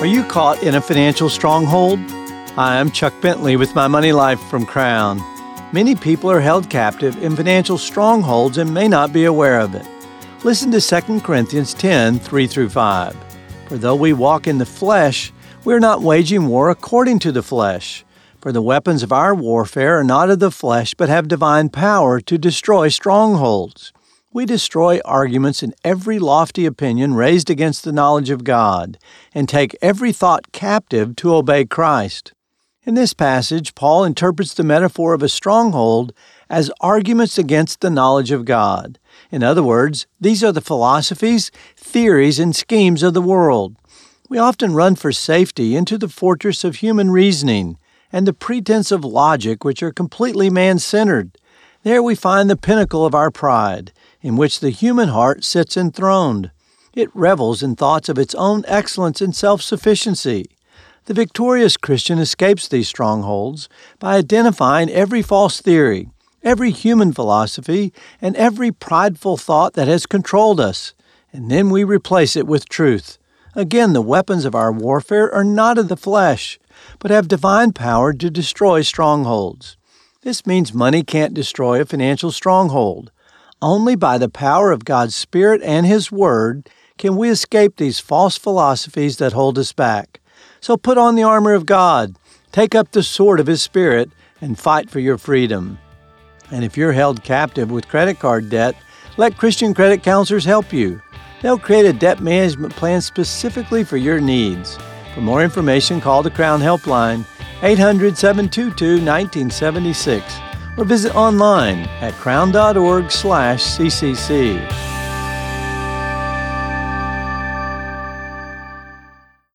Are you caught in a financial stronghold? Hi, I'm Chuck Bentley with My Money Life from Crown. Many people are held captive in financial strongholds and may not be aware of it. Listen to 2 Corinthians 10, 3-5. For though we walk in the flesh, we are not waging war according to the flesh. For the weapons of our warfare are not of the flesh, but have divine power to destroy strongholds. We destroy arguments and every lofty opinion raised against the knowledge of God, and take every thought captive to obey Christ. In this passage, Paul interprets the metaphor of a stronghold as arguments against the knowledge of God. In other words, these are the philosophies, theories, and schemes of the world. We often run for safety into the fortress of human reasoning and the pretense of logic, which are completely man-centered. There we find the pinnacle of our pride, in which the human heart sits enthroned. It revels in thoughts of its own excellence and self-sufficiency. The victorious Christian escapes these strongholds by identifying every false theory, every human philosophy, and every prideful thought that has controlled us, and then we replace it with truth. Again, the weapons of our warfare are not of the flesh, but have divine power to destroy strongholds. This means money can't destroy a financial stronghold. Only by the power of God's Spirit and His Word can we escape these false philosophies that hold us back. So put on the armor of God, take up the sword of His Spirit, and fight for your freedom. And if you're held captive with credit card debt, let Christian credit counselors help you. They'll create a debt management plan specifically for your needs. For more information, call the Crown Helpline, 800-722-1976, or visit online at crown.org/ccc.